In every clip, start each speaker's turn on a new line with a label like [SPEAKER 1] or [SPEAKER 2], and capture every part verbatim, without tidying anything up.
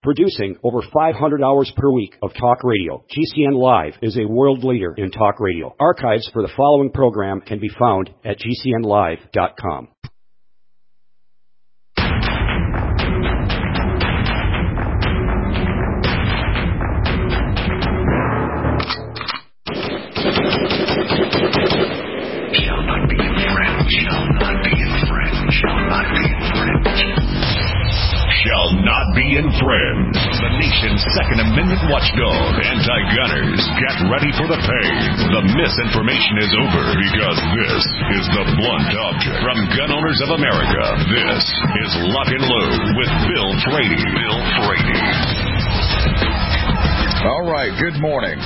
[SPEAKER 1] Producing over five hundred hours per week of talk radio, G C N Live is a world leader in talk radio. Archives for the following program can be found at G C N live dot com.
[SPEAKER 2] Shall not be infringed. Shall not be infringed. Shall not be infringed. Shall not be infringed. The nation's Second Amendment watchdog, anti-gunners, get ready for the pain. The misinformation is over because this is the blunt object. From Gun Owners of America, this is Lock and Load with Bill Frady. Bill Frady.
[SPEAKER 3] All right, good morning.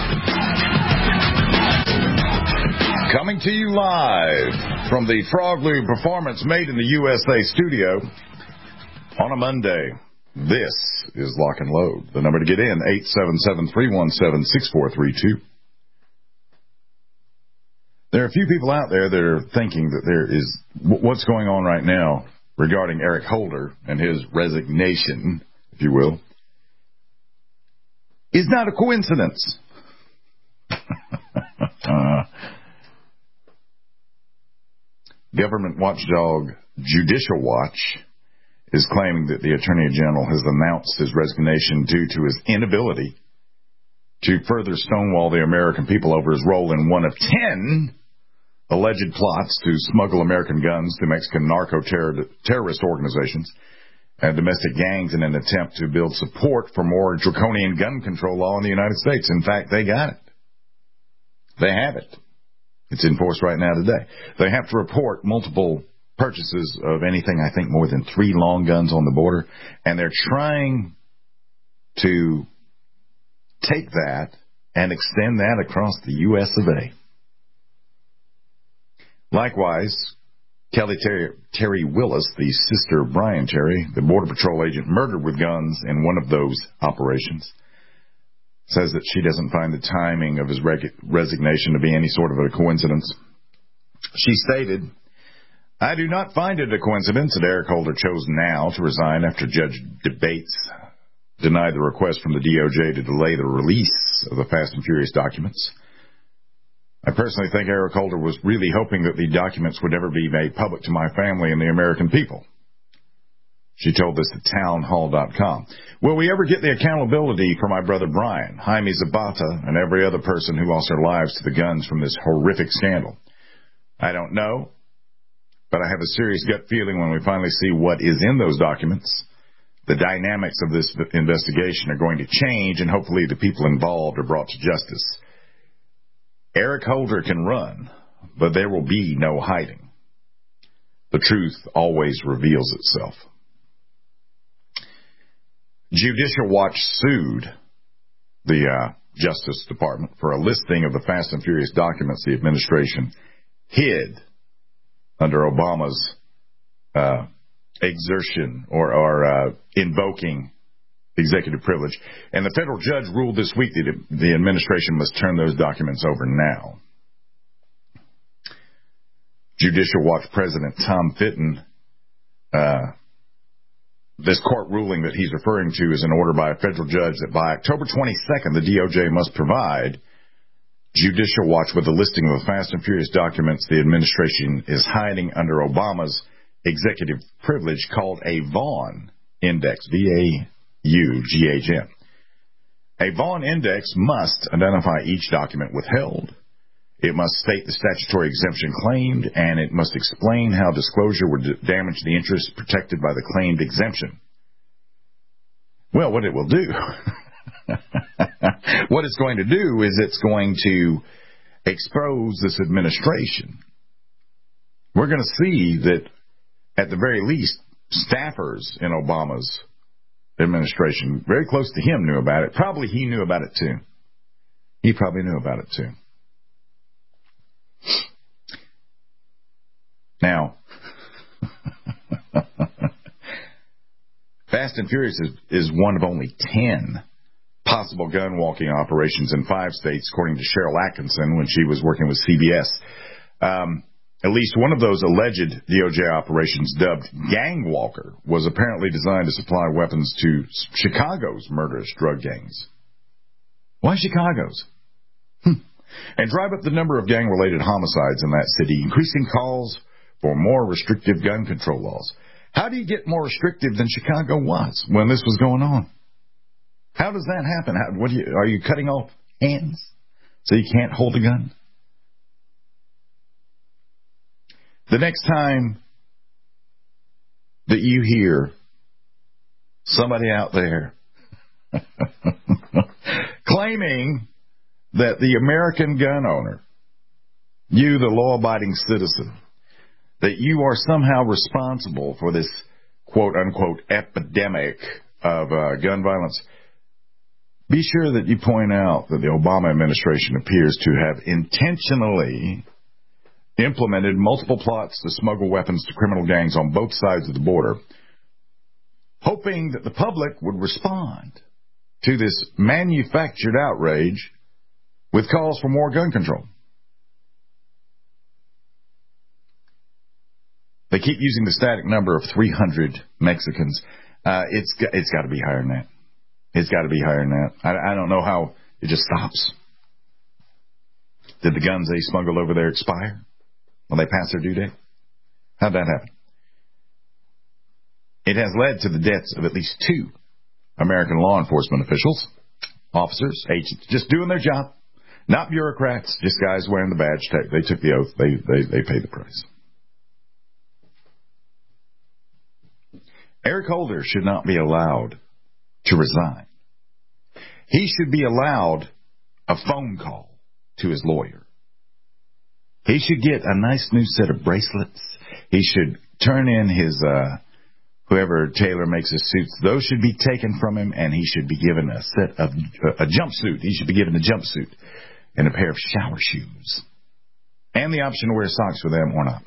[SPEAKER 3] Coming to you live from the Frog Lube Performance Made in the U S A studio on a Monday. This is Lock and Load. The number to get in, eight seven seven, three one seven, six four three two. There are a few people out there that are thinking that there is what's going on right now regarding Eric Holder and his resignation, if you will, is not a coincidence. uh, Government watchdog Judicial Watch is claiming that the Attorney General has announced his resignation due to his inability to further stonewall the American people over his role in one of ten alleged plots to smuggle American guns to Mexican narco-terrorist organizations and domestic gangs in an attempt to build support for more draconian gun control law in the United States. In fact, they got it. They have it. It's enforced right now today. They have to report multiple purchases of anything, I think, more than three long guns on the border, and they're trying to take that and extend that across the U S of A. Likewise, Kelly Terry, Terry Willis, the sister of Brian Terry, the Border Patrol agent murdered with guns in one of those operations, says that she doesn't find the timing of his reg- resignation to be any sort of a coincidence. She stated, I do not find it a coincidence that Eric Holder chose now to resign after Judge Debates denied the request from the D O J to delay the release of the Fast and Furious documents. I personally think Eric Holder was really hoping that the documents would never be made public to my family and the American people. She told this to town hall dot com. Will we ever get the accountability for my brother Brian, Jaime Zapata, and every other person who lost their lives to the guns from this horrific scandal? I don't know, but I have a serious gut feeling when we finally see what is in those documents, the dynamics of this investigation are going to change, and hopefully the people involved are brought to justice. Eric Holder can run, but there will be no hiding. The truth always reveals itself. Judicial Watch sued the uh, Justice Department for a listing of the Fast and Furious documents the administration hid under Obama's uh, exertion or, or uh, invoking executive privilege. And the federal judge ruled this week that the administration must turn those documents over now. Judicial Watch President Tom Fitton, uh, this court ruling that he's referring to is an order by a federal judge that by October twenty-second, the D O J must provide Judicial Watch with a listing of the Fast and Furious documents the administration is hiding under Obama's executive privilege called a Vaughn Index, V A U G H N. A Vaughn Index must identify each document withheld. It must state the statutory exemption claimed, and it must explain how disclosure would damage the interests protected by the claimed exemption. Well, what it will do, what it's going to do is it's going to expose this administration. We're going to see that, at the very least, staffers in Obama's administration, very close to him, knew about it. Probably he knew about it, too. He probably knew about it, too. Now, Fast and Furious is, is one of only ten possible gun walking operations in five states, according to Cheryl Atkinson when she was working with C B S. Um, At least one of those alleged D O J operations, dubbed Gang Walker, was apparently designed to supply weapons to Chicago's murderous drug gangs. Why Chicago's? Hm. And drive up the number of gang-related homicides in that city, increasing calls for more restrictive gun control laws. How do you get more restrictive than Chicago was when this was going on? How does that happen? How, what do you, are you cutting off hands so you can't hold a gun? The next time that you hear somebody out there claiming that the American gun owner, you, the law-abiding citizen, that you are somehow responsible for this quote-unquote epidemic of uh, gun violence, be sure that you point out that the Obama administration appears to have intentionally implemented multiple plots to smuggle weapons to criminal gangs on both sides of the border, hoping that the public would respond to this manufactured outrage with calls for more gun control. They keep using the static number of three hundred Mexicans. Uh, it's it's got to be higher than that. It's got to be higher than that. I, I don't know how it just stops. Did the guns they smuggled over there expire when they pass their due date? How'd that happen? It has led to the deaths of at least two American law enforcement officials, officers, agents, just doing their job. Not bureaucrats, just guys wearing the badge. They took the oath. They, they, they paid the price. Eric Holder should not be allowed to resign. He should be allowed a phone call to his lawyer. He should get a nice new set of bracelets. He should turn in his, uh, whoever tailor makes his suits. Those should be taken from him, and he should be given a set of, a jumpsuit. He should be given a jumpsuit and a pair of shower shoes. And the option to wear socks with them or not.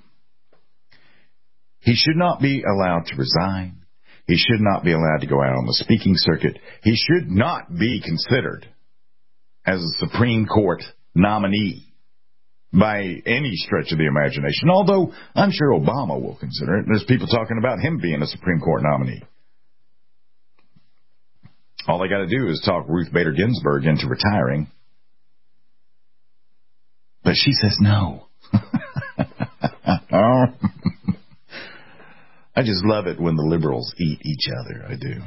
[SPEAKER 3] He should not be allowed to resign. He should not be allowed to go out on the speaking circuit. He should not be considered as a Supreme Court nominee by any stretch of the imagination, although I'm sure Obama will consider it. There's people talking about him being a Supreme Court nominee. All they got to do is talk Ruth Bader Ginsburg into retiring. But she says no. Oh. I just love it when the liberals eat each other. I do.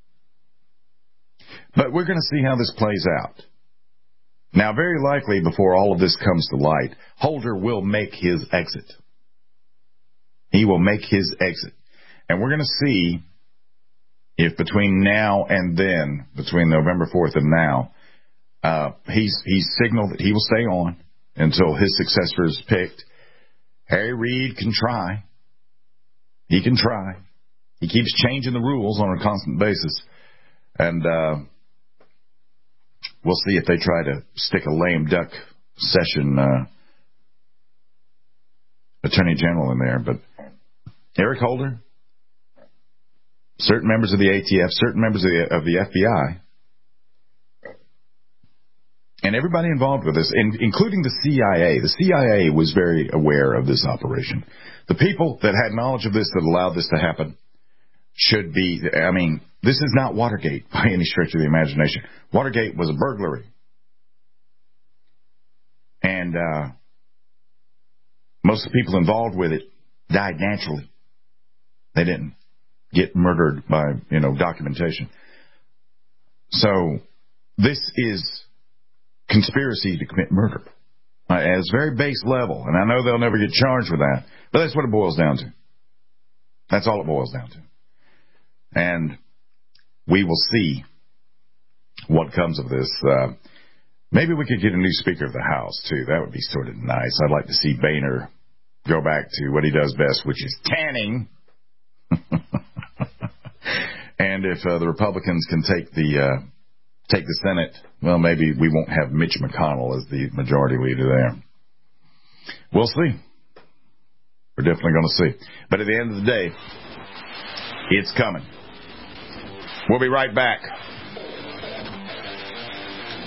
[SPEAKER 3] But we're going to see how this plays out. Now, very likely, before all of this comes to light, Holder will make his exit. He will make his exit. And we're going to see if between now and then, between November fourth and now, uh, he's, he's signaled that he will stay on until his successor is picked. Harry Reid can try. He can try. He keeps changing the rules on a constant basis. And uh, we'll see if they try to stick a lame duck session uh, attorney general in there. But Eric Holder, certain members of the A T F, certain members of the, of the F B I, and everybody involved with this, in, including the C I A. The C I A was very aware of this operation. The people that had knowledge of this, that allowed this to happen, should be, I mean, this is not Watergate by any stretch of the imagination. Watergate was a burglary. And uh, most of the people involved with it died naturally. They didn't get murdered by, you know, documentation. So this is conspiracy to commit murder uh, at its very base level. And I know they'll never get charged with that, but that's what it boils down to. That's all it boils down to. And we will see what comes of this. Uh, maybe we could get a new Speaker of the House, too. That would be sort of nice. I'd like to see Boehner go back to what he does best, which is tanning. And if uh, the Republicans can take the uh, take the Senate, well, maybe we won't have Mitch McConnell as the majority leader there. We'll see. We're definitely going to see. But at the end of the day, it's coming. We'll be right back.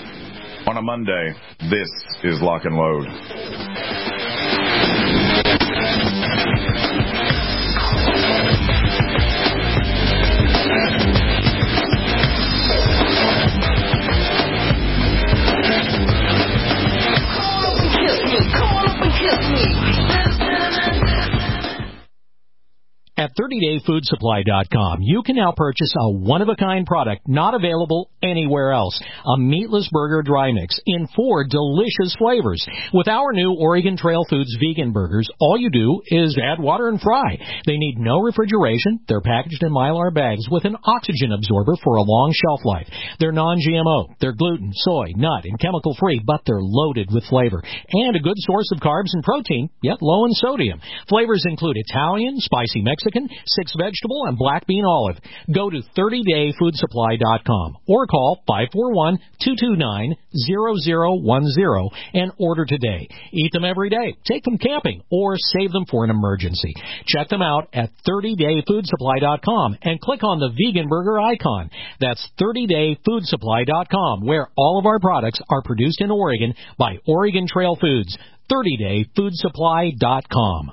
[SPEAKER 3] On a Monday, this is Lock and Load.
[SPEAKER 4] thirty day food supply dot com. You can now purchase a one-of-a-kind product not available anywhere else. A meatless burger dry mix in four delicious flavors. With our new Oregon Trail Foods vegan burgers, all you do is add water and fry. They need no refrigeration. They're packaged in Mylar bags with an oxygen absorber for a long shelf life. They're non G M O. They're gluten, soy, nut, and chemical-free, but they're loaded with flavor. And a good source of carbs and protein, yet low in sodium. Flavors include Italian, spicy Mexican, six vegetable, and black bean olive. Go to thirty day food supply dot com or call five four one, two two nine, zero zero one zero and order today. Eat them every day, take them camping, or save them for an emergency. Check them out at thirty day food supply dot com and click on the vegan burger icon. That's thirty day food supply dot com, where all of our products are produced in Oregon by Oregon Trail Foods. thirty day food supply dot com.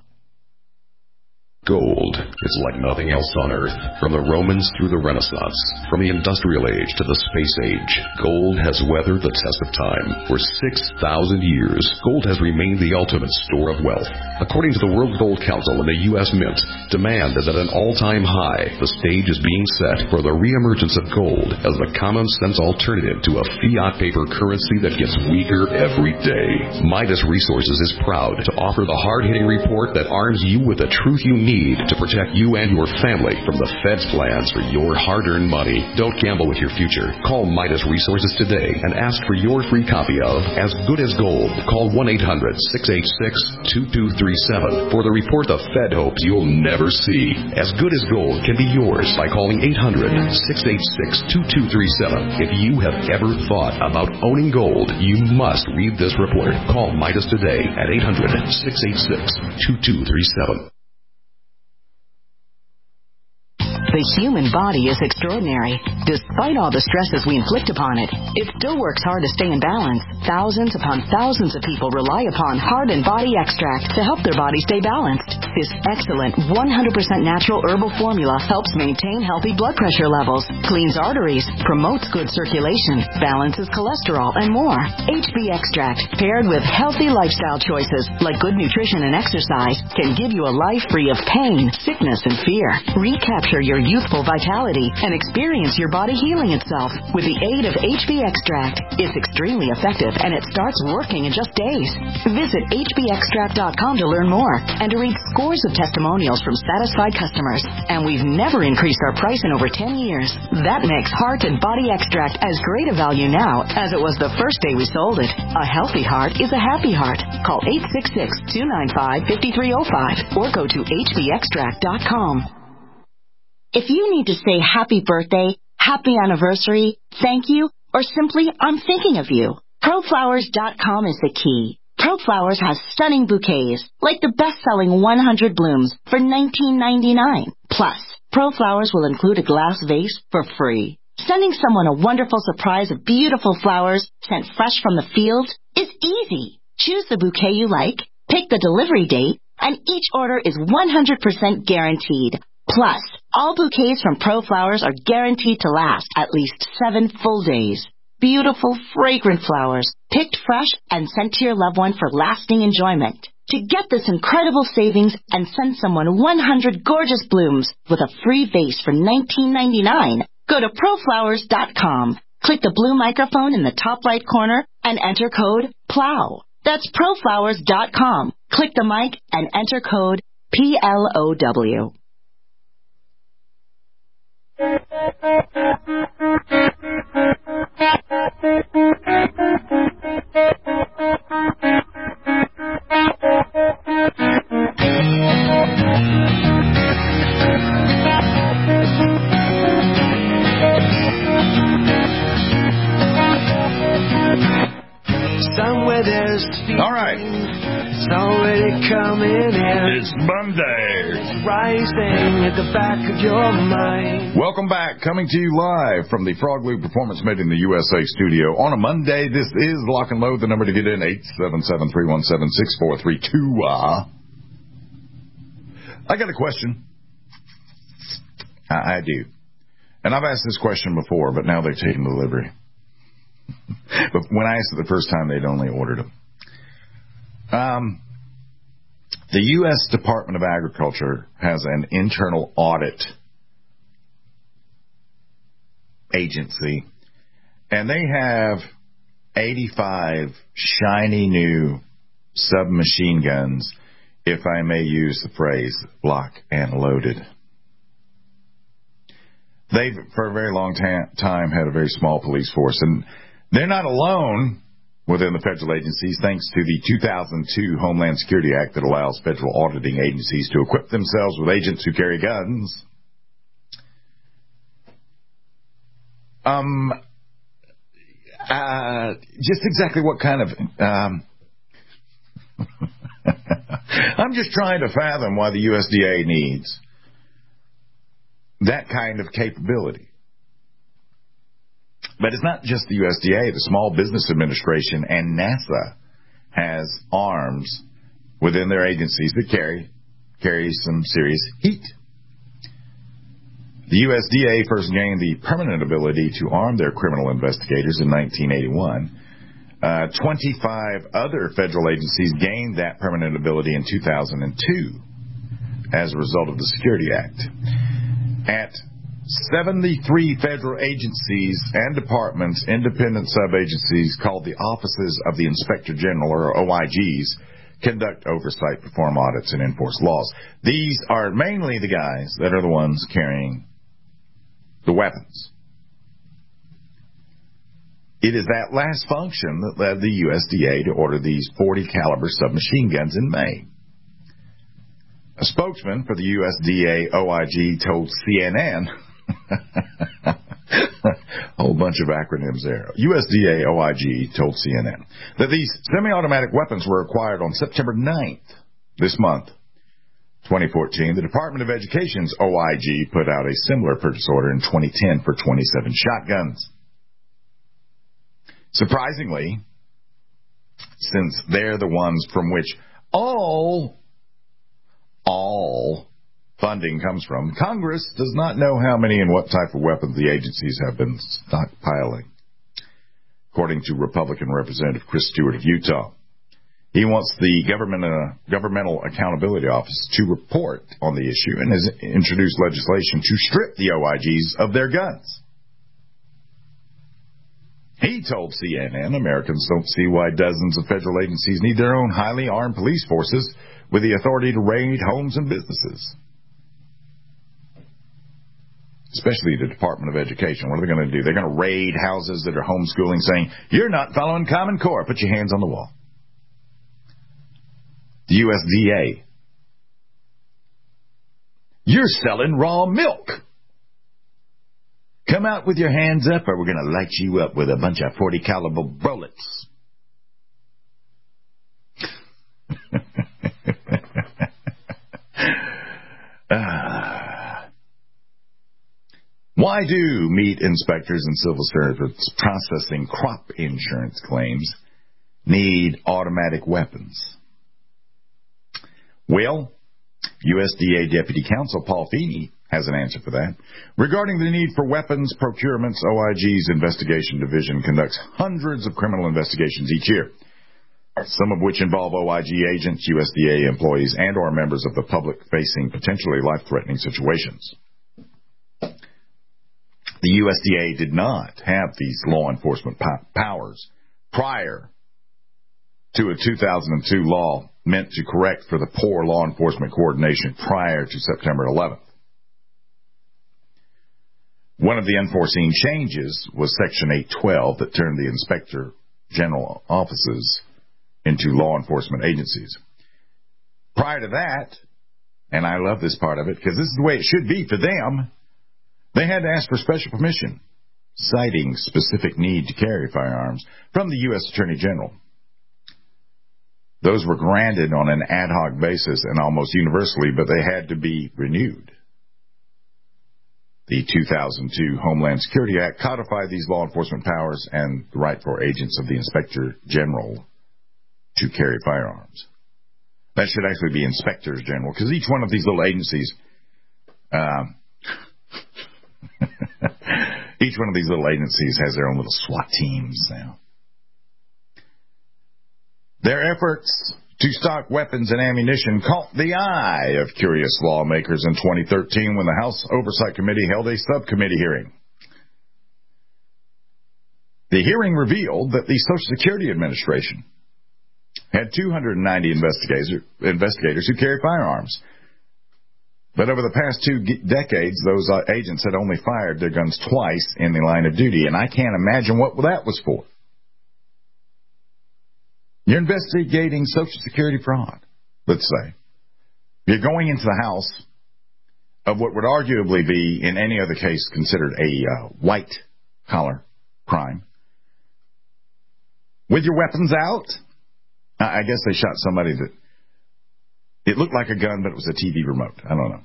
[SPEAKER 2] Gold is like nothing else on Earth. From the Romans through the Renaissance, from the Industrial Age to the Space Age, gold has weathered the test of time. For six thousand years, gold has remained the ultimate store of wealth. According to the World Gold Council and the U S Mint, demand is at an all-time high. The stage is being set for the reemergence of gold as the common-sense alternative to a fiat paper currency that gets weaker every day. Midas Resources is proud to offer the hard-hitting report that arms you with the truth you need to protect you and your family from the Fed's plans for your hard-earned money. Don't gamble with your future. Call Midas Resources today and ask for your free copy of As Good as Gold. Call one eight hundred, six eight six, two two three seven for the report the Fed hopes you'll never see. As Good as Gold can be yours by calling eight hundred, six eight six, two two three seven. If you have ever thought about owning gold, you must read this report. Call Midas today at eight hundred, six eight six, two two three seven.
[SPEAKER 5] The human body is extraordinary. Despite all the stresses we inflict upon it, it still works hard to stay in balance. Thousands upon thousands of people rely upon Heart and Body Extract to help their body stay balanced. This excellent one hundred percent natural herbal formula helps maintain healthy blood pressure levels, cleans arteries, promotes good circulation, balances cholesterol, and more. H B Extract, paired with healthy lifestyle choices like good nutrition and exercise, can give you a life free of pain, sickness, and fear. Recapture your youthful vitality and experience your body healing itself with the aid of H B Extract. It's extremely effective and it starts working in just days. Visit H B extract dot com to learn more and to read scores of testimonials from satisfied customers. And we've never increased our price in over ten years. That makes Heart and Body Extract as great a value now as it was the first day we sold it. A healthy heart is a happy heart. Call eight six six, two nine five, five three zero five or go to H B extract dot com. If you need to say happy birthday, happy anniversary, thank you, or simply I'm thinking of you, Pro Flowers dot com is the key. ProFlowers has stunning bouquets, like the best-selling one hundred blooms for nineteen ninety-nine. Plus, ProFlowers will include a glass vase for free. Sending someone a wonderful surprise of beautiful flowers sent fresh from the field is easy. Choose the bouquet you like, pick the delivery date, and each order is one hundred percent guaranteed. Plus, all bouquets from ProFlowers are guaranteed to last at least seven full days. Beautiful, fragrant flowers, picked fresh and sent to your loved one for lasting enjoyment. To get this incredible savings and send someone one hundred gorgeous blooms with a free vase for nineteen ninety-nine, go to Pro Flowers dot com. Click the blue microphone in the top right corner and enter code PLOW. That's Pro Flowers dot com. Click the mic and enter code P L O W.
[SPEAKER 6] Somewhere there's
[SPEAKER 3] All right.
[SPEAKER 6] It's already coming in.
[SPEAKER 3] It's Monday.
[SPEAKER 6] It's rising at the back of your mind.
[SPEAKER 3] Welcome back. Coming to you live from the Frog Loop Performance Made in the U S A studio. On a Monday, this is Lock and Load. The number to get in, eight seven seven, three one seven, six four three two. Uh, I got a question. I, I do. And I've asked this question before, but now they're taking delivery. But when I asked it the first time, they'd only ordered them. Um, The U S Department of Agriculture has an internal audit agency, and they have eighty-five shiny new submachine guns, if I may use the phrase, lock and loaded. They've, for a very long ta- time, had a very small police force, and they're not alone within the federal agencies, thanks to the two thousand two Homeland Security Act that allows federal auditing agencies to equip themselves with agents who carry guns. Um, uh, just exactly what kind of... Um, I'm just trying to fathom why the U S D A needs that kind of capability. But it's not just the U S D A. The Small Business Administration and NASA has arms within their agencies that carry carry some serious heat. The U S D A first gained the permanent ability to arm their criminal investigators in nineteen eighty-one. Uh, twenty-five other federal agencies gained that permanent ability in two thousand two as a result of the Security Act. At seventy-three federal agencies and departments, independent sub-agencies called the Offices of the Inspector General, or O I Gs, conduct oversight, perform audits, and enforce laws. These are mainly the guys that are the ones carrying the weapons. It is that last function that led the U S D A to order these forty caliber submachine guns in May. A spokesman for the U S D A O I G told C N N, a whole bunch of acronyms there, U S D A O I G told C N N that these semi-automatic weapons were acquired on September ninth this month, twenty fourteen. The Department of Education's O I G put out a similar purchase order in twenty ten for twenty-seven shotguns. Surprisingly, since they're the ones from which all, all funding comes from, Congress does not know how many and what type of weapons the agencies have been stockpiling, according to Republican Representative Chris Stewart of Utah. He wants the government, uh, Governmental Accountability Office to report on the issue and has introduced legislation to strip the O I Gs of their guns. He told C N N Americans don't see why dozens of federal agencies need their own highly armed police forces with the authority to raid homes and businesses. Especially the Department of Education. What are they going to do? They're going to raid houses that are homeschooling, saying, you're not following Common Core. Put your hands on the wall. The U S D A. You're selling raw milk. Come out with your hands up or we're going to light you up with a bunch of forty caliber bullets. uh, why do meat inspectors and civil servants processing crop insurance claims need automatic weapons? Well, U S D A Deputy Counsel Paul Feeney has an answer for that. Regarding the need for weapons procurements, O I G's Investigation Division conducts hundreds of criminal investigations each year, some of which involve O I G agents, U S D A employees, and or members of the public facing potentially life-threatening situations. The U S D A did not have these law enforcement po- powers prior to a two thousand two law meant to correct for the poor law enforcement coordination prior to September eleventh. One of the unforeseen changes was Section eight twelve that turned the Inspector General offices into law enforcement agencies. Prior to that, and I love this part of it because this is the way it should be for them, they had to ask for special permission, citing specific need to carry firearms from the U S Attorney General. Those were granted on an ad hoc basis and almost universally, but they had to be renewed. The two thousand two Homeland Security Act codified these law enforcement powers and the right for agents of the Inspector General to carry firearms. That should actually be Inspectors General, because each one of these little agencies, um, each one of these little agencies has their own little SWAT teams now. Their efforts to stock weapons and ammunition caught the eye of curious lawmakers in twenty thirteen when the House Oversight Committee held a subcommittee hearing. The hearing revealed that the Social Security Administration had two hundred ninety investigators, investigators who carry firearms. But over the past two decades, those uh, agents had only fired their guns twice in the line of duty, and I can't imagine what that was for. You're investigating Social Security fraud, let's say. You're going into the house of what would arguably be, in any other case, considered a uh, white-collar crime. With your weapons out, I guess they shot somebody that, it looked like a gun, but it was a T V remote. I don't know.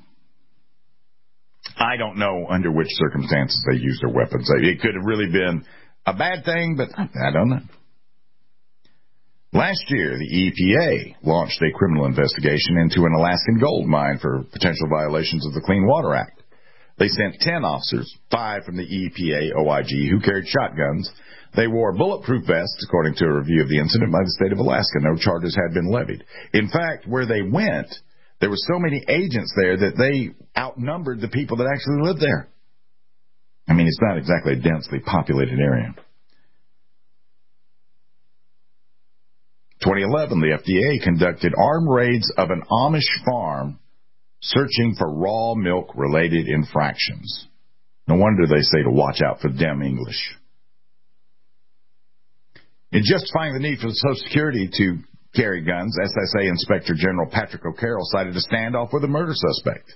[SPEAKER 3] I don't know under which circumstances they used their weapons. It could have really been a bad thing, but I don't know. Last year, the E P A launched a criminal investigation into an Alaskan gold mine for potential violations of the Clean Water Act. They sent ten officers, five from the E P A O I G, who carried shotguns. They wore bulletproof vests, according to a review of the incident by the state of Alaska. No charges had been levied. In fact, where they went, there were so many agents there that they outnumbered the people that actually lived there. I mean, it's not exactly a densely populated area. twenty eleven, the F D A conducted armed raids of an Amish farm searching for raw milk-related infractions. No wonder they say to watch out for them English. In justifying the need for the Social Security to carry guns, S S A Inspector General Patrick O'Carroll cited a standoff with a murder suspect.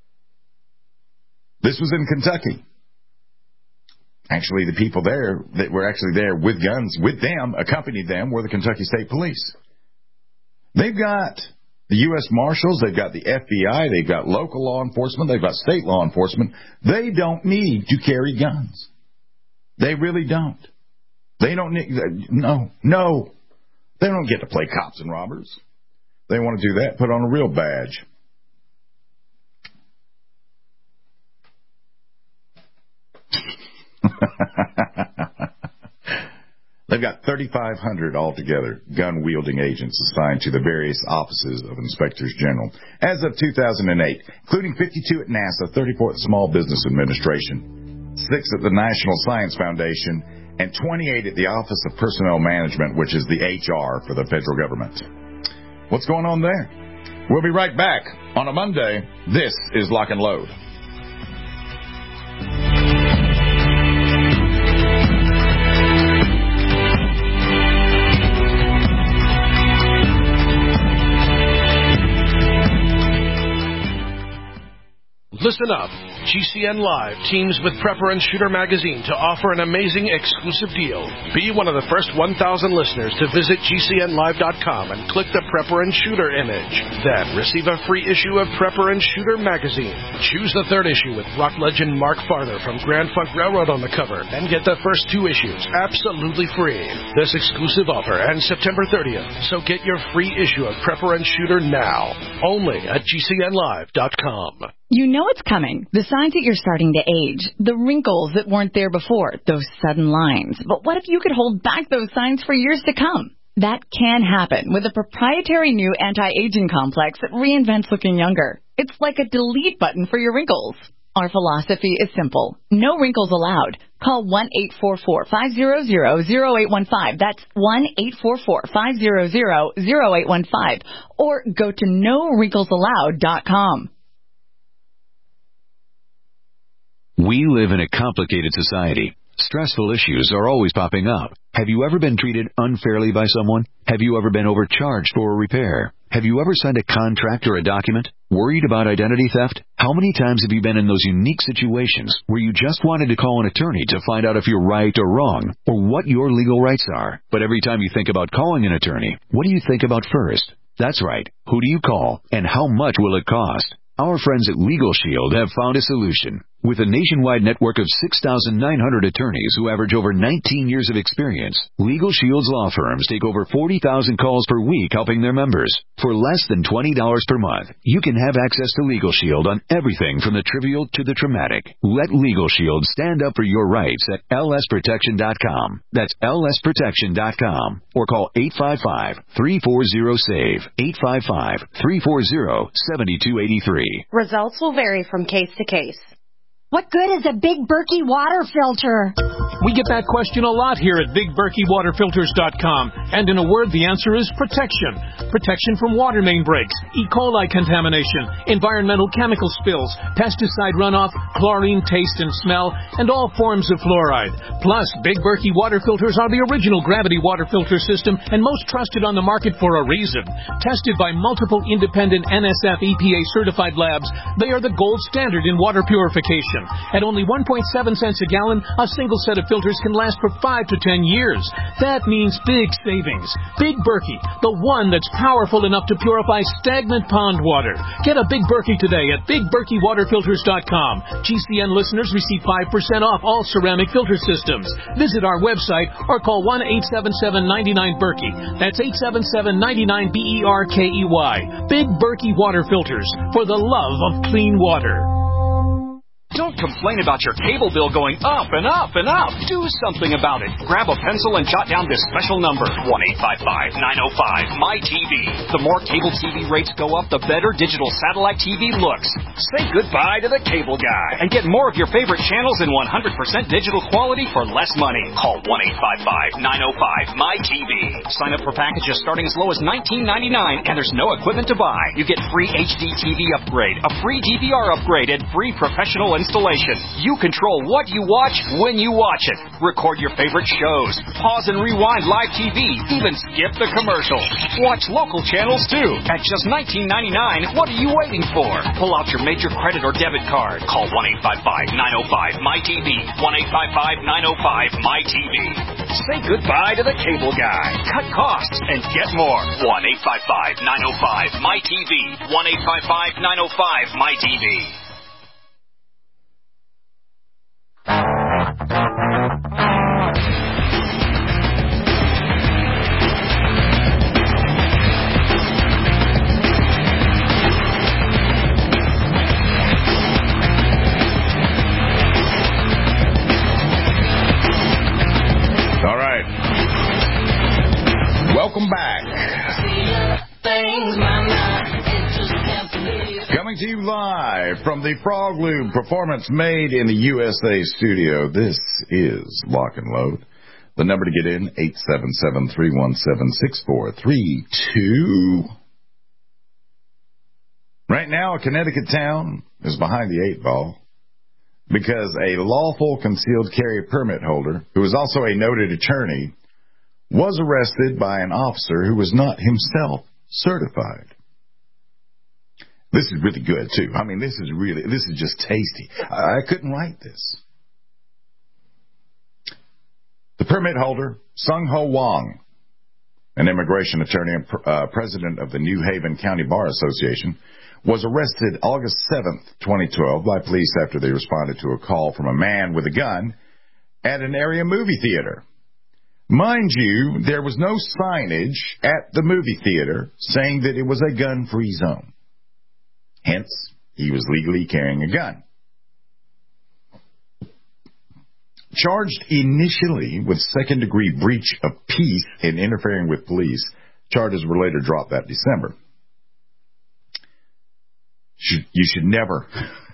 [SPEAKER 3] This was in Kentucky. Actually, the people there that were actually there with guns with them, accompanied them, were the Kentucky State Police. They've got the U S Marshals, they've got the F B I, they've got local law enforcement, they've got state law enforcement. They don't need to carry guns. They really don't. They don't need, no, no. They don't get to play cops and robbers. They want to do that, put on a real badge. They've got thirty-five hundred altogether gun-wielding agents assigned to the various offices of Inspectors General as of two thousand eight, including fifty-two at NASA, thirty-four at the Small Business Administration, six at the National Science Foundation, and twenty-eight at the Office of Personnel Management, which is the H R for the federal government. What's going on there? We'll be right back on a Monday. This is Lock and Load.
[SPEAKER 7] Listen up. G C N Live teams with Prepper and Shooter magazine to offer an amazing exclusive deal. Be one of the first one thousand listeners to visit G C N live dot com and click the Prepper and Shooter image. Then receive a free issue of Prepper and Shooter magazine. Choose the third issue with rock legend Mark Farner from Grand Funk Railroad on the cover and get the first two issues absolutely free. This exclusive offer ends September thirtieth, so get your free issue of Prepper and Shooter now. Only at G C N live dot com.
[SPEAKER 8] You know it's coming. The signs that you're starting to age. The wrinkles that weren't there before. Those sudden lines. But what if you could hold back those signs for years to come? That can happen with a proprietary new anti-aging complex that reinvents looking younger. It's like a delete button for your wrinkles. Our philosophy is simple. No wrinkles allowed. Call one eight four four, five hundred, zero eight one five. That's one eight four four, five hundred, zero eight one five. Or go to no wrinkles allowed dot com.
[SPEAKER 9] We live in a complicated society. Stressful issues are always popping up. Have you ever been treated unfairly by someone? Have you ever been overcharged for a repair? Have you ever signed a contract or a document? Worried about identity theft? How many times have you been in those unique situations where you just wanted to call an attorney to find out if you're right or wrong, or what your legal rights are? But every time you think about calling an attorney, what do you think about first? That's right. Who do you call, and how much will it cost? Our friends at Legal Shield have found a solution. With a nationwide network of six thousand nine hundred attorneys who average over nineteen years of experience, Legal Shield's law firms take over forty thousand calls per week helping their members. For less than twenty dollars per month, you can have access to Legal Shield on everything from the trivial to the traumatic. Let Legal Shield stand up for your rights at L S protection dot com. That's L S protection dot com. Or call eight five five, three four zero, S A V E, eight five five, three four zero, seven two eight three.
[SPEAKER 10] Results will vary from case to case.
[SPEAKER 11] What good is a Big Berkey water filter?
[SPEAKER 4] We get that question a lot here at Big Berkey Water Filters dot com. And in a word, the answer is protection. Protection from water main breaks, E. coli contamination, environmental chemical spills, pesticide runoff, chlorine taste and smell, and all forms of fluoride. Plus, Big Berkey water filters are the original gravity water filter system and most trusted on the market for a reason. Tested by multiple independent N S F E P A certified labs, they are the gold standard in water purification. At only one point seven cents a gallon, a single set of filters can last for five to ten years. That means big savings. Big Berkey, the one that's powerful enough to purify stagnant pond water. Get a Big Berkey today at Big Berkey Water Filters dot com. G C N listeners receive five percent off all ceramic filter systems. Visit our website or call one eight seven seven, nine nine, Berkey. That's eight seven seven, nine nine, B E R K E Y. Big Berkey Water Filters, for the love of clean water.
[SPEAKER 12] Don't complain about your cable bill going up and up and up. Do something about it. Grab a pencil and jot down this special number, one eight five five, nine oh five, M Y T V. The more cable T V rates go up, the better digital satellite T V looks. Say goodbye to the cable guy and get more of your favorite channels in one hundred percent digital quality for less money. Call one eight five five, nine oh five, M Y T V. Sign up for packages starting as low as nineteen ninety-nine, and there's no equipment to buy. You get free H D T V upgrade, a free D V R upgrade, and free professional installation. You control what you watch when you watch it. Record your favorite shows. Pause and rewind live T V. Even skip the commercials. Watch local channels too. At just nineteen ninety-nine, what are you waiting for? Pull out your major credit or debit card. Call one eight five five, nine oh five, M Y T V. one eight five five, nine oh five, M Y T V. Say goodbye to the cable guy. Cut costs and get more. one eight five five, nine oh five, M Y T V. one eight five five, nine oh five, M Y T V.
[SPEAKER 3] All right. Welcome back. Coming to you live from the Frog Lube Performance Made in the U S A studio, this is Lock and Load. The number to get in, eight seven seven, three one seven, six four three two. Right now, a Connecticut town is behind the eight ball because a lawful concealed carry permit holder, who is also a noted attorney, was arrested by an officer who was not himself certified. This is really good, too. I mean, this is really, this is just tasty. I, I couldn't write this. The permit holder, Sung Ho Wong, an immigration attorney and uh, president of the New Haven County Bar Association, was arrested August seventh, twenty twelve by police after they responded to a call from a man with a gun at an area movie theater. Mind you, there was no signage at the movie theater saying that it was a gun-free zone. Hence, he was legally carrying a gun. Charged initially with second-degree breach of peace and interfering with police, charges were later dropped that December. You should never,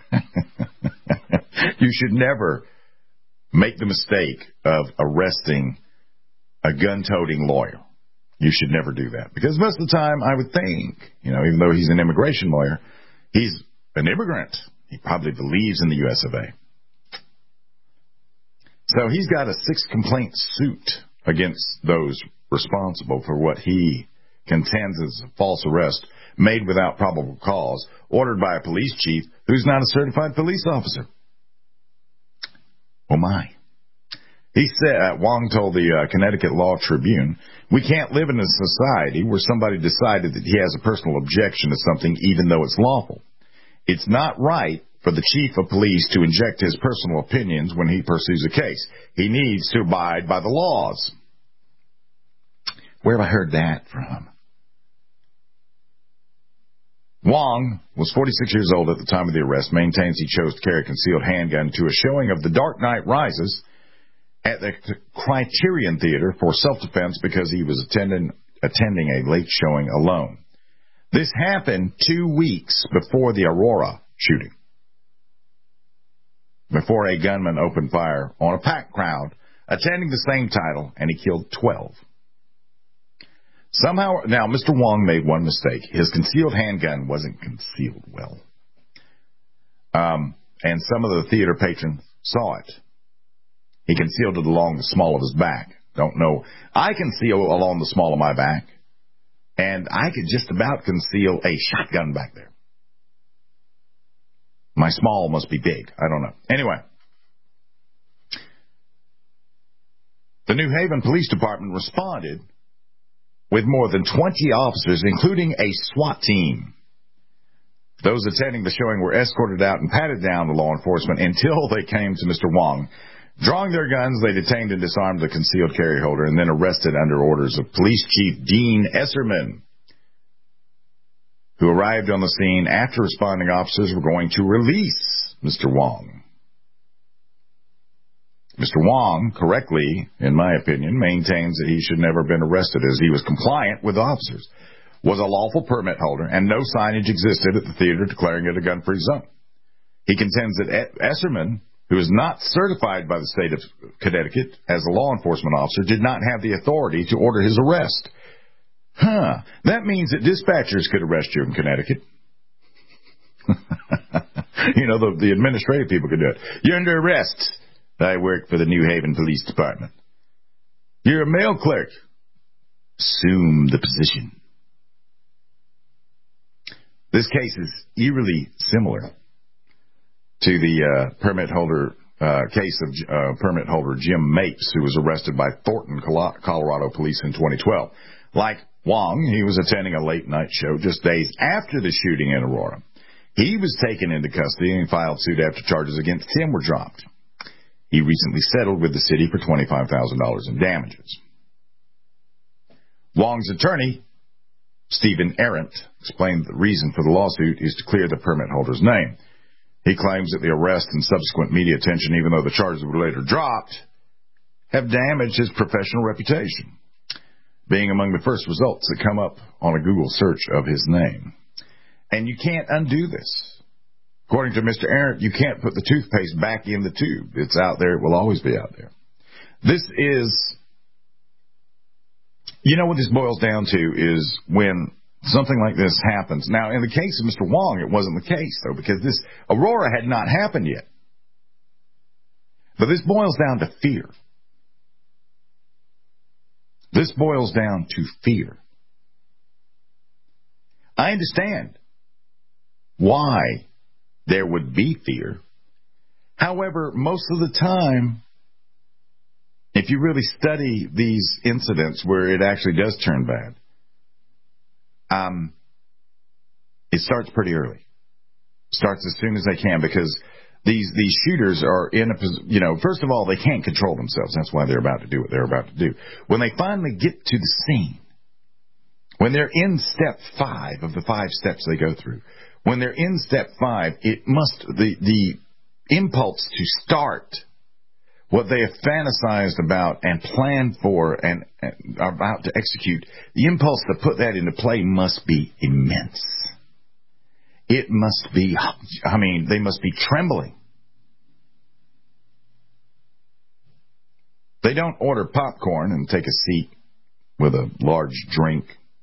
[SPEAKER 3] you should never make the mistake of arresting a gun-toting lawyer. You should never do that. Because most of the time, I would think, you know, even though he's an immigration lawyer, he's an immigrant. He probably believes in the U S of A. So he's got a six-complaint suit against those responsible for what he contends is a false arrest made without probable cause, ordered by a police chief who's not a certified police officer. Oh, my. He said, uh, Wong told the uh, Connecticut Law Tribune, "We can't live in a society where somebody decided that he has a personal objection to something even though it's lawful. It's not right for the chief of police to inject his personal opinions when he pursues a case. He needs to abide by the laws. Where have I heard that from? Wong was forty-six years old at the time of the arrest, maintains he chose to carry a concealed handgun to a showing of The Dark Knight Rises at the Criterion Theater for self-defense because he was attending, attending a late showing alone. This happened two weeks before the Aurora shooting, before a gunman opened fire on a packed crowd attending the same title, and he killed twelve. Somehow, now, Mister Wong made one mistake. His concealed handgun wasn't concealed well. Um, and some of the theater patrons saw it. He concealed it along the small of his back. Don't know. I conceal along the small of my back, and I could just about conceal a shotgun back there. My small must be big. I don't know. Anyway, the New Haven Police Department responded with more than twenty officers, including a SWAT team. Those attending the showing were escorted out and patted down to law enforcement until they came to Mister Wong. Drawing their guns, they detained and disarmed the concealed carry holder and then arrested under orders of Police Chief Dean Esserman, who arrived on the scene after responding officers were going to release Mister Wong. Mister Wong, correctly, in my opinion, maintains that he should never have been arrested as he was compliant with officers, was a lawful permit holder, and no signage existed at the theater declaring it a gun-free zone. He contends that Esserman, who is not certified by the state of Connecticut as a law enforcement officer, did not have the authority to order his arrest. Huh. That means that dispatchers could arrest you in Connecticut. You know, the, the administrative people could do it. You're under arrest. I work for the New Haven Police Department. You're a mail clerk. Assume the position. This case is eerily similar to the uh, permit holder uh, case of uh, permit holder Jim Mapes, who was arrested by Thornton, Colorado police in twenty twelve. Like Wong, he was attending a late-night show just days after the shooting in Aurora. He was taken into custody and filed suit after charges against him were dropped. He recently settled with the city for twenty-five thousand dollars in damages. Wong's attorney, Stephen Arendt, explained the reason for the lawsuit is to clear the permit holder's name. He claims that the arrest and subsequent media attention, even though the charges were later dropped, have damaged his professional reputation, being among the first results that come up on a Google search of his name. And you can't undo this. According to Mister Arendt, you can't put the toothpaste back in the tube. It's out there. It will always be out there. This is, you know what this boils down to is when something like this happens. Now, in the case of Mister Wong, it wasn't the case, though, because this Aurora had not happened yet. But this boils down to fear. This boils down to fear. I understand why there would be fear. However, most of the time, if you really study these incidents where it actually does turn bad, um, it starts pretty early. Starts as soon as they can, because these these shooters are in a, you know, first of all, they can't control themselves. That's why they're about to do what they're about to do. When they finally get to the scene, when they're in step five of the five steps they go through, when they're in step five, it must, the, the impulse to start what they have fantasized about and planned for and, and are about to execute, the impulse to put that into play must be immense. It must be, I mean, they must be trembling. They don't order popcorn and take a seat with a large drink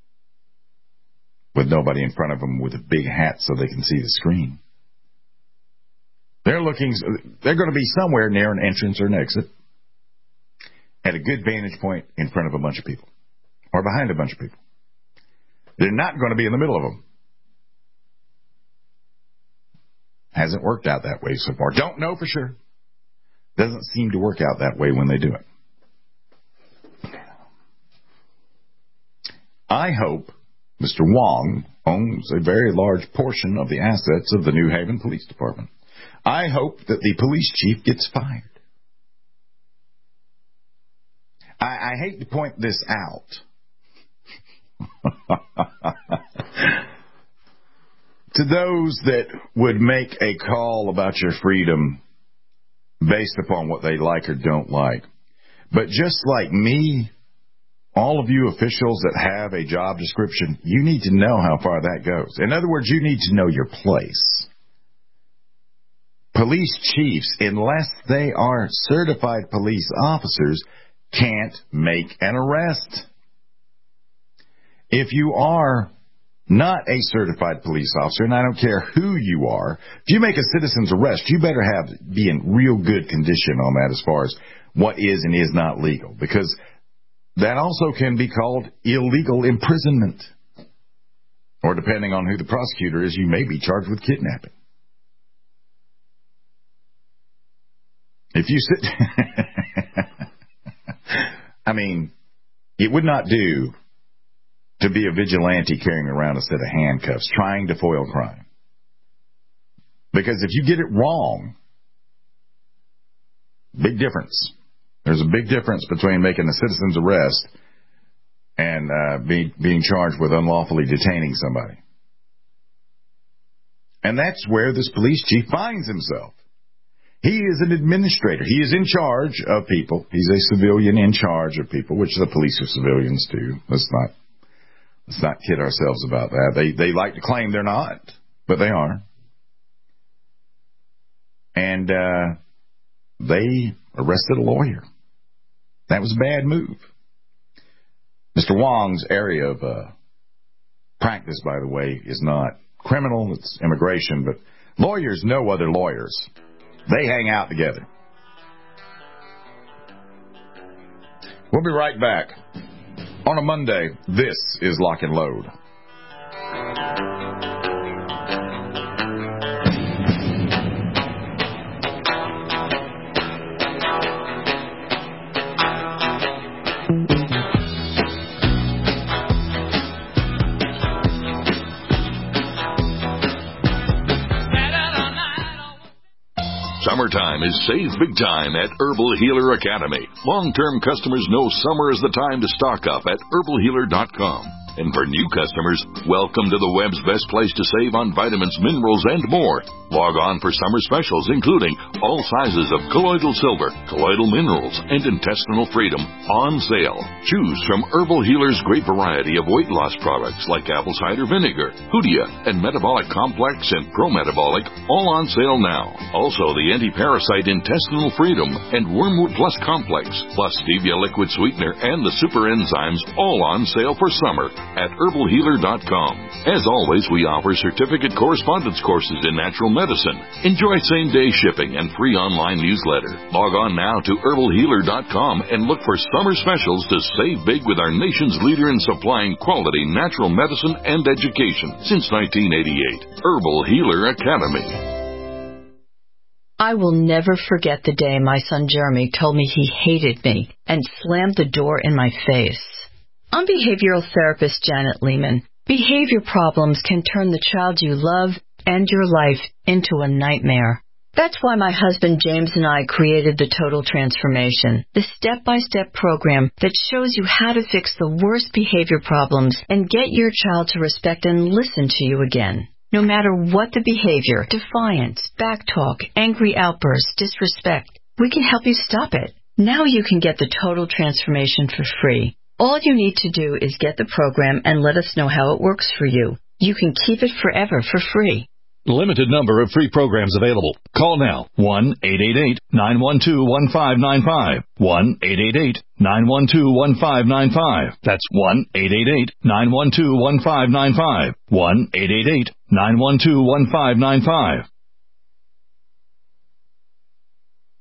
[SPEAKER 3] with nobody in front of them with a big hat so they can see the screen. They're looking, they're going to be somewhere near an entrance or an exit at a good vantage point in front of a bunch of people or behind a bunch of people. They're not going to be in the middle of them. Hasn't worked out that way so far. Don't know for sure. Doesn't seem to work out that way when they do it. I hope Mister Wong owns a very large portion of the assets of the New Haven Police Department. I hope that the police chief gets fired. I, I hate to point this out. To those that would make a call about your freedom based upon what they like or don't like. But just like me, all of you officials that have a job description, you need to know how far that goes. In other words, you need to know your place. Police chiefs, unless they are certified police officers, can't make an arrest. If you are not a certified police officer, and I don't care who you are, if you make a citizen's arrest, you better have be in real good condition on that as far as what is and is not legal, because that also can be called illegal imprisonment. Or depending on who the prosecutor is, you may be charged with kidnapping. If you sit... I mean, it would not do to be a vigilante carrying around a set of handcuffs, trying to foil crime. Because if you get it wrong, big difference. There's a big difference between making a citizen's arrest and uh, be, being charged with unlawfully detaining somebody. And that's where this police chief finds himself. He is an administrator. He is in charge of people. He's a civilian in charge of people, which the police are civilians too. Let's not let's not kid ourselves about that. They they like to claim they're not, but they are. And uh, they arrested a lawyer. That was a bad move. Mister Wong's area of uh, practice, by the way, is not criminal. It's immigration, but lawyers know other lawyers. They hang out together. We'll be right back. On a Monday, this is Lock and Load.
[SPEAKER 2] Summertime is save big time at Herbal Healer Academy. Long-term customers know summer is the time to stock up at herbal healer dot com. And for new customers, welcome to the web's best place to save on vitamins, minerals, and more. Log on for summer specials, including all sizes of colloidal silver, colloidal minerals, and intestinal freedom on sale. Choose from Herbal Healer's great variety of weight loss products like apple cider vinegar, Hoodia, and Metabolic Complex and Pro Metabolic, all on sale now. Also, the anti-parasite intestinal freedom and Wormwood Plus Complex, plus stevia liquid sweetener and the super enzymes, all on sale for summer at herbal healer dot com. As always, we offer certificate correspondence courses in natural medicine. Enjoy same-day shipping and free online newsletter. Log on now to herbal healer dot com and look for summer specials to save big with our nation's leader in supplying quality natural medicine and education since nineteen eighty-eight. Herbal Healer Academy.
[SPEAKER 13] I will never forget the day my son Jeremy told me he hated me and slammed the door in my face. I'm behavioral therapist Janet Lehman. Behavior problems can turn the child you love and your life into a nightmare. That's why my husband James and I created the Total Transformation, the step-by-step program that shows you how to fix the worst behavior problems and get your child to respect and listen to you again. No matter what the behavior, defiance, backtalk, angry outbursts, disrespect, we can help you stop it. Now you can get the Total Transformation for free. All you need to do is get the program and let us know how it works for you. You can keep it forever for free.
[SPEAKER 14] Limited number of free programs available. Call now. one eight eight eight, nine one two, one five nine five. one eight eight eight, nine one two, one five nine five. That's one eight eight eight, nine one two, one five nine five. one eight eight eight, nine one two, one five nine five.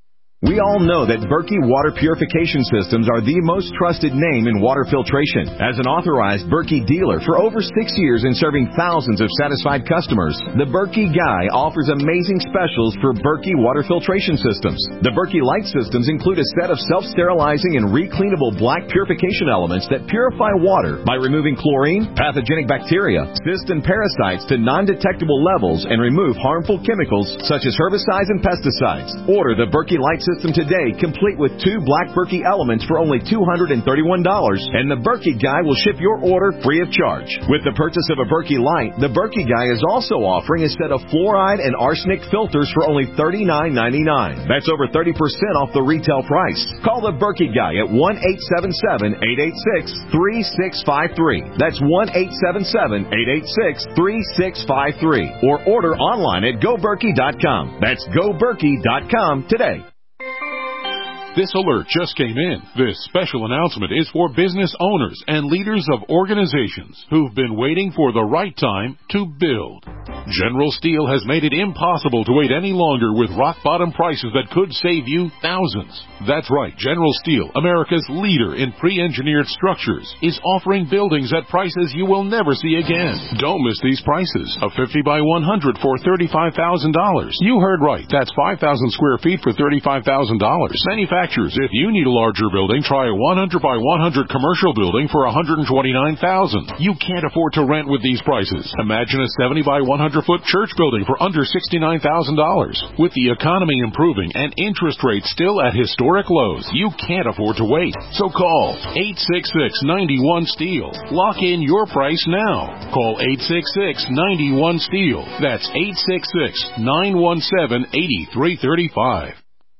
[SPEAKER 15] We all know that Berkey Water Purification Systems are the most trusted name in water filtration. As an authorized Berkey dealer for over six years and serving thousands of satisfied customers, the Berkey Guy offers amazing specials for Berkey Water Filtration Systems. The Berkey Light Systems include a set of self-sterilizing and recleanable black purification elements that purify water by removing chlorine, pathogenic bacteria, cysts, and parasites to non-detectable levels and remove harmful chemicals such as herbicides and pesticides. Order the Berkey Light System today, complete with two black Berkey elements for only two hundred thirty-one dollars, and the Berkey Guy will ship your order free of charge. With the purchase of a Berkey Light, the Berkey Guy is also offering a set of fluoride and arsenic filters for only thirty-nine ninety-nine. That's over thirty percent off the retail price. Call the Berkey Guy at one eight seven seven, eight eight six, three six five three. That's one eight seven seven, eight eight six, three six five three. Or order online at go berkey dot com. That's go berkey dot com today.
[SPEAKER 16] This alert just came in. This special announcement is for business owners and leaders of organizations who've been waiting for the right time to build. General Steel has made it impossible to wait any longer with rock-bottom prices that could save you thousands. That's right, General Steel, America's leader in pre-engineered structures, is offering buildings at prices you will never see again. Don't miss these prices. A fifty by one hundred for thirty-five thousand dollars. You heard right. That's five thousand square feet for thirty-five thousand dollars. Manufacturers, if you need a larger building, try a one hundred by one hundred commercial building for one hundred twenty-nine thousand dollars. You can't afford to rent with these prices. Imagine a seventy by one hundred foot church building for under sixty-nine thousand dollars. With the economy improving and interest rates still at historic lows, you can't afford to wait. So call eight six six, nine one, STEEL. Lock in your price now. Call eight six six, nine one, STEEL. That's eight six six, nine one seven, eight three three five.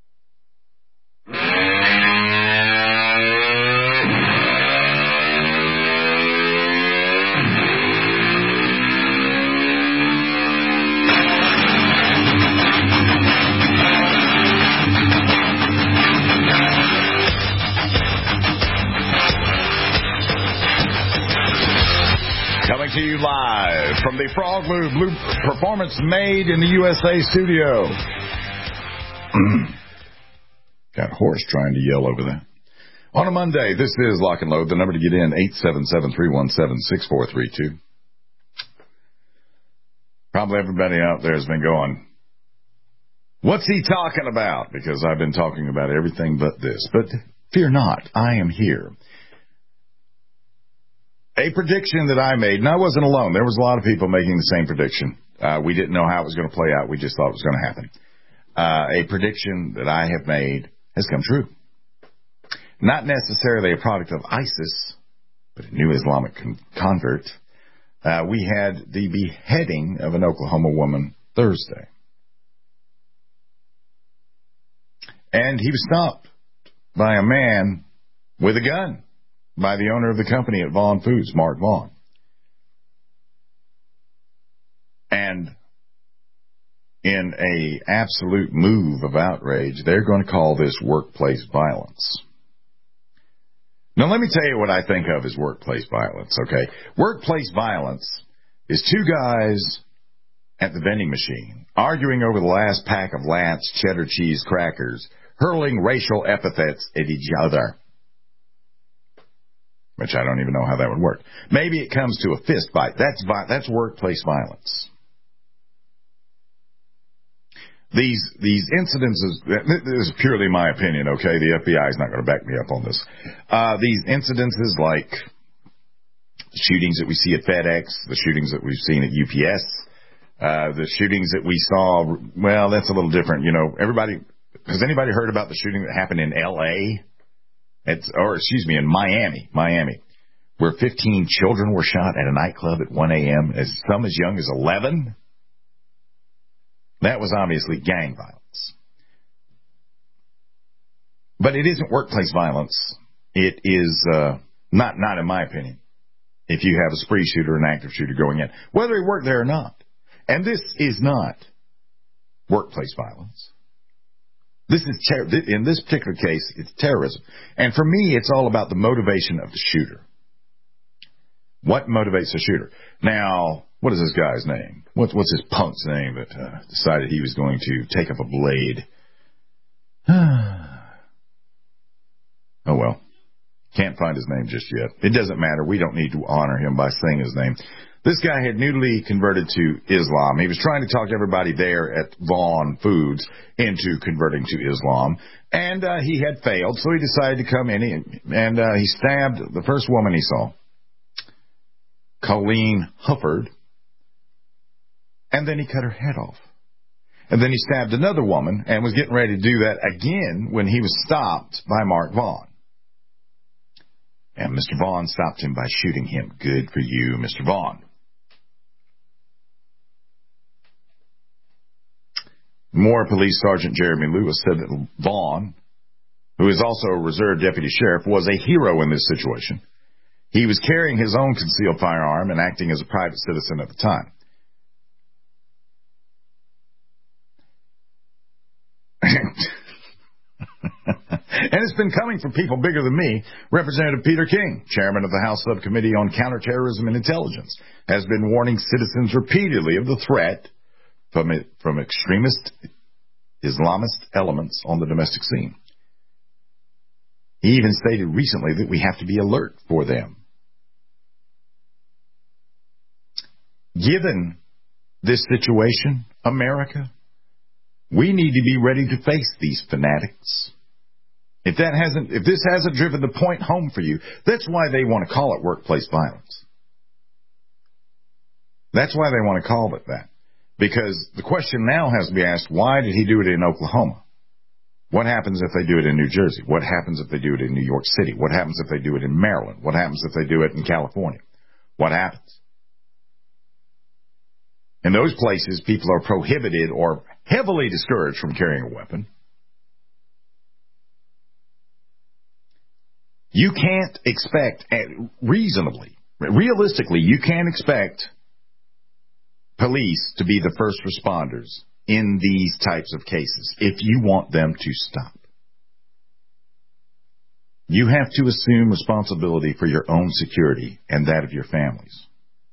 [SPEAKER 3] Coming to you live from the Frog Move Blue Performance Made in the U S A studio. Got a horse trying to yell over there. On a Monday, this is Lock and Load. The number to get in, eight seven seven, three one seven, six four three two. Probably everybody out there has been going, what's he talking about? Because I've been talking about everything but this. But fear not, I am here. A prediction that I made, and I wasn't alone. There was a lot of people making the same prediction. Uh, we didn't know how it was going to play out. We just thought it was going to happen. Uh, a prediction that I have made has come true. Not necessarily a product of ISIS, but a new Islamic con- convert. Uh, we had the beheading of an Oklahoma woman Thursday. And he was stopped by a man with a gun by the owner of the company at Vaughn Foods, Mark Vaughn. And in a absolute move of outrage, they're going to call this workplace violence. Now, let me tell you what I think of as workplace violence, okay? Workplace violence is two guys at the vending machine arguing over the last pack of Lance cheddar cheese crackers, hurling racial epithets at each other. Which I don't even know how that would work. Maybe it comes to a fist fight. That's that's workplace violence. These these incidences, this is purely my opinion, okay? The F B I is not going to back me up on this. Uh, these incidences like shootings that we see at FedEx, the shootings that we've seen at U P S, uh, the shootings that we saw, well, that's a little different. You know, everybody, has anybody heard about the shooting that happened in L A? It's, or excuse me, in Miami, Miami, where fifteen children were shot at a nightclub at one a.m., as some as young as eleven. That was obviously gang violence. But it isn't workplace violence. It is, uh, not, not in my opinion, if you have a spree shooter, an active shooter going in, whether he worked there or not. And this is not workplace violence. This is ter- in this particular case, it's terrorism. And for me, it's all about the motivation of the shooter. What motivates a shooter? Now, what is this guy's name? What's, what's his punk's name that uh, decided he was going to take up a blade Oh, well. Can't find his name just yet. It doesn't matter. We don't need to honor him by saying his name. This guy had newly converted to Islam. He was trying to talk everybody there at Vaughn Foods into converting to Islam. And uh, he had failed, so he decided to come in and, and uh, he stabbed the first woman he saw, Colleen Hufford, and then he cut her head off. And then he stabbed another woman and was getting ready to do that again when he was stopped by Mark Vaughn. And Mister Vaughn stopped him by shooting him. Good for you, Mister Vaughn. Moore Police Sergeant Jeremy Lewis said that Vaughn, who is also a reserve deputy sheriff, was a hero in this situation. He was carrying his own concealed firearm and acting as a private citizen at the time. And it's been coming from people bigger than me. Representative Peter King, chairman of the House Subcommittee on Counterterrorism and Intelligence, has been warning citizens repeatedly of the threat from, it, from extremist Islamist elements on the domestic scene. He even stated recently that we have to be alert for them. Given this situation, America, we need to be ready to face these fanatics. If that hasn't, if this hasn't driven the point home for you, that's why they want to call it workplace violence. That's why they want to call it that. Because the question now has to be asked, why did he do it in Oklahoma? What happens if they do it in New Jersey? What happens if they do it in New York City? What happens if they do it in Maryland? What happens if they do it in California? What happens? In those places, people are prohibited or heavily discouraged from carrying a weapon. You can't expect, reasonably, realistically, you can't expect police to be the first responders in these types of cases if you want them to stop. You have to assume responsibility for your own security and that of your families.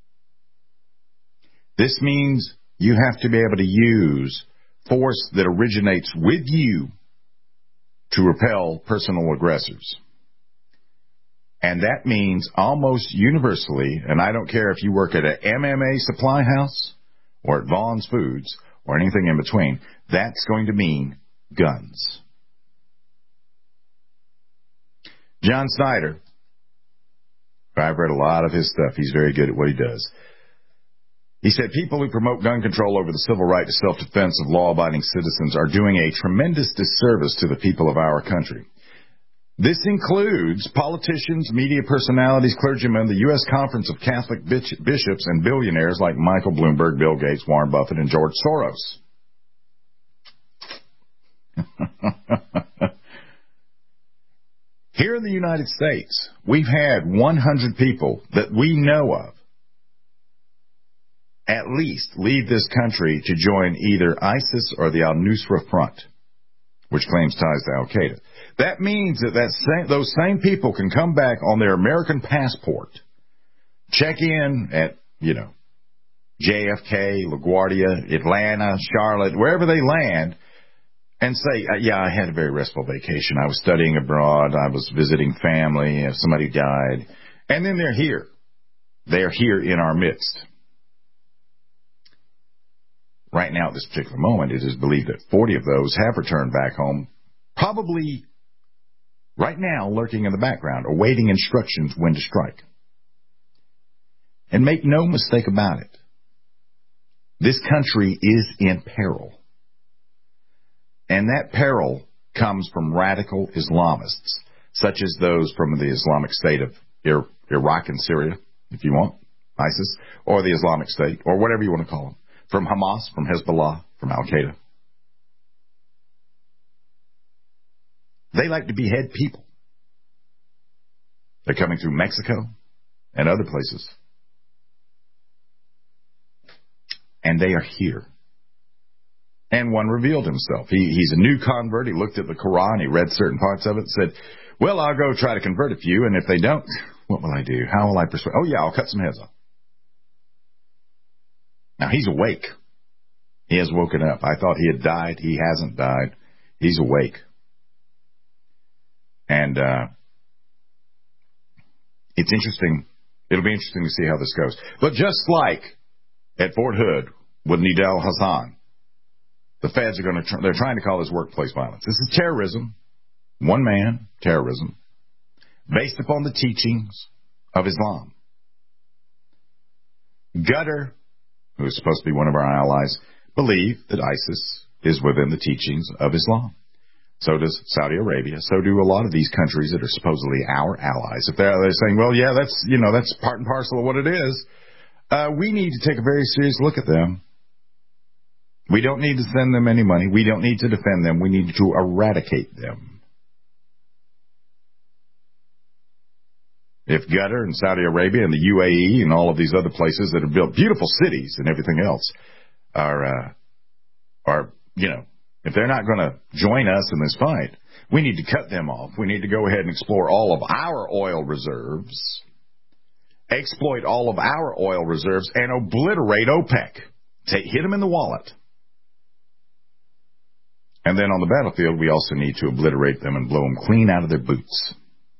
[SPEAKER 3] This means you have to be able to use force that originates with you to repel personal aggressors. And that means almost universally, and I don't care if you work at an M M A supply house or at Vaughn's Foods or anything in between, that's going to mean guns. John Snyder, I've read a lot of his stuff. He's very good at what he does. He said people who promote gun control over the civil right to self-defense of law-abiding citizens are doing a tremendous disservice to the people of our country. This includes politicians, media personalities, clergymen, the U S Conference of Catholic Bishops, and billionaires like Michael Bloomberg, Bill Gates, Warren Buffett, and George Soros. Here in the United States, we've had one hundred people that we know of at least leave this country to join either ISIS or the Al-Nusra Front, which claims ties to Al-Qaeda. That means that, that same, those same people can come back on their American passport, check in at, you know, J F K, LaGuardia, Atlanta, Charlotte, wherever they land, and say, yeah, I had a very restful vacation. I was studying abroad. I was visiting family. Somebody died. And then they're here. They're here in our midst. Right now, at this particular moment, it is believed that forty of those have returned back home, probably right now lurking in the background, awaiting instructions when to strike. And make no mistake about it, this country is in peril. And that peril comes from radical Islamists, such as those from the Islamic State of Iraq and Syria, if you want, ISIS, or the Islamic State, or whatever you want to call them, from Hamas, from Hezbollah, from Al-Qaeda. They like to behead people. They're coming through Mexico and other places. And they are here. And one revealed himself. He, he's a new convert. He looked at the Quran. He read certain parts of it and said, well, I'll go try to convert a few. And if they don't, what will I do? How will I persuade? Oh, yeah, I'll cut some heads off. Now, he's awake. He has woken up. I thought he had died. He hasn't died. He's awake. And uh, it's interesting. It'll be interesting to see how this goes. But just like at Fort Hood with Nidal Hasan, the feds are going to, tr- they're trying to call this workplace violence. This is terrorism, one man terrorism, based upon the teachings of Islam. Qatar, who is supposed to be one of our allies, believe that ISIS is within the teachings of Islam. So does Saudi Arabia. So do a lot of these countries that are supposedly our allies. If they're, they're saying, well, yeah, that's, you know, that's part and parcel of what it is, uh, we need to take a very serious look at them. We don't need to send them any money. We don't need to defend them. We need to eradicate them. If Qatar and Saudi Arabia and the U A E and all of these other places that have built beautiful cities and everything else are, uh, are, you know, if they're not going to join us in this fight, we need to cut them off. We need to go ahead and explore all of our oil reserves, exploit all of our oil reserves, and obliterate OPEC. Take, hit them in the wallet. And then on the battlefield, we also need to obliterate them and blow them clean out of their boots.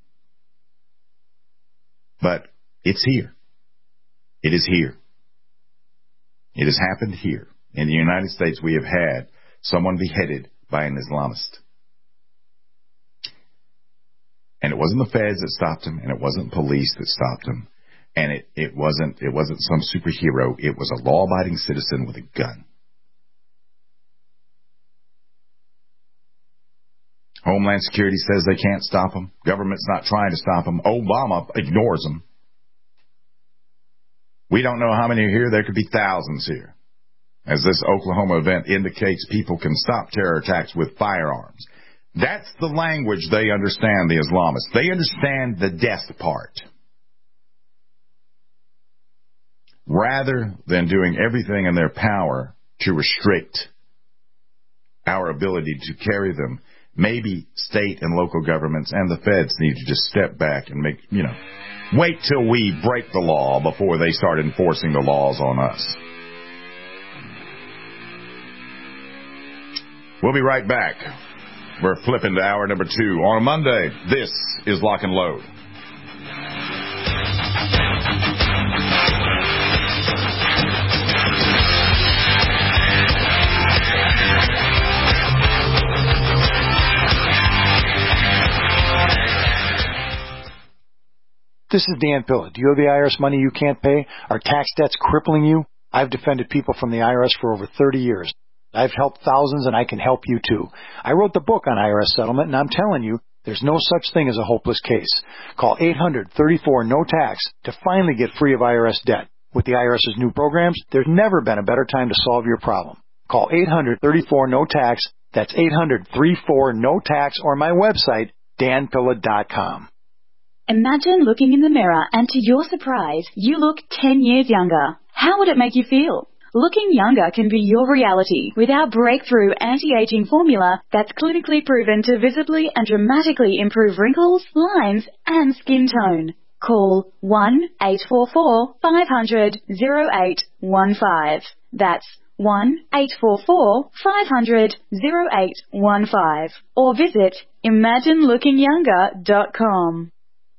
[SPEAKER 3] But it's here. It is here. It has happened here. In the United States, we have had someone beheaded by an Islamist. And it wasn't the feds that stopped him, and it wasn't police that stopped him, and it, it wasn't it wasn't some superhero. It was a law-abiding citizen with a gun. Homeland Security says they can't stop him. Government's not trying to stop him. Obama ignores him. We don't know how many are here. There could be thousands here. As this Oklahoma event indicates, people can stop terror attacks with firearms. That's the language they understand, the Islamists. They understand the death part. Rather than doing everything in their power to restrict our ability to carry them, maybe state and local governments and the feds need to just step back and make, you know, wait till we break the law before they start enforcing the laws on us. We'll be right back. We're flipping to hour number two. On a Monday, this is Lock and Load.
[SPEAKER 17] This is Dan Pilla. Do you owe the I R S money you can't pay? Are tax debts crippling you? I've defended people from the I R S for over thirty years. I've helped thousands, and I can help you, too. I wrote the book on I R S settlement, and I'm telling you, there's no such thing as a hopeless case. Call eight hundred thirty-four no tax to finally get free of I R S debt. With the IRS's new programs, there's never been a better time to solve your problem. Call eight hundred thirty-four no tax. That's eight hundred thirty-four no tax, or my website, dan pilla dot com.
[SPEAKER 18] Imagine looking in the mirror and to your surprise, you look ten years younger. How would it make you feel? Looking younger can be your reality with our breakthrough anti-aging formula that's clinically proven to visibly and dramatically improve wrinkles, lines, and skin tone. Call one eight four four, five hundred, oh eight one five. That's one eight four four, five hundred, oh eight one five. Or visit imagine looking younger dot com.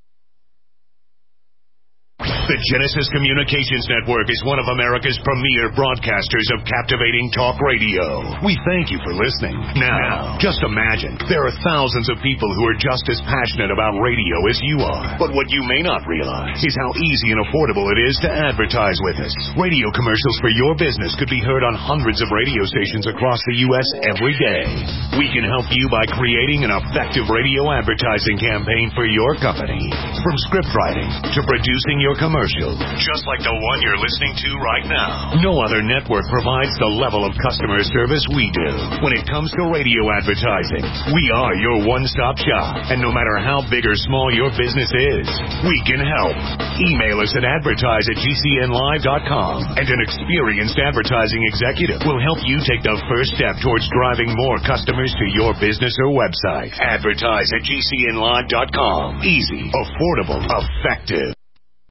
[SPEAKER 2] The Genesis Communications Network is one of America's premier broadcasters of captivating talk radio. We thank you for listening. Now, just imagine, there are thousands of people who are just as passionate about radio as you are. But what you may not realize is how easy and affordable it is to advertise with us. Radio commercials for your business could be heard on hundreds of radio stations across the U S every day. We can help you by creating an effective radio advertising campaign for your company. From script writing to producing your commercial, just like the one you're listening to right now. No other network provides the level of customer service we do. When it comes to radio advertising, we are your one-stop shop. And no matter how big or small your business is, we can help. Email us at advertise at g c n live dot com, and an experienced advertising executive will help you take the first step towards driving more customers to your business or website. Advertise at g c n live dot com. Easy, affordable, effective.